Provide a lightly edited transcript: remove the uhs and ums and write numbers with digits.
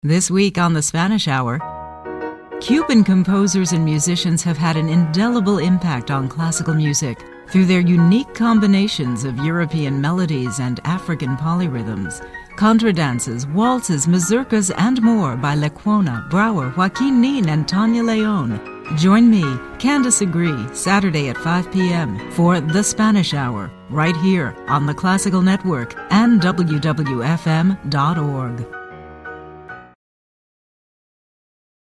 This week on the Spanish Hour, Cuban composers and musicians have had an indelible impact on classical music through their unique combinations of European melodies and African polyrhythms. Contradances, waltzes, mazurkas, and more by Lecuona, Brouwer, Joaquin Nin, and Tania León. Join me, Candice Agree, Saturday at 5 p.m. for The Spanish Hour, right here on the Classical Network and WWFM.org.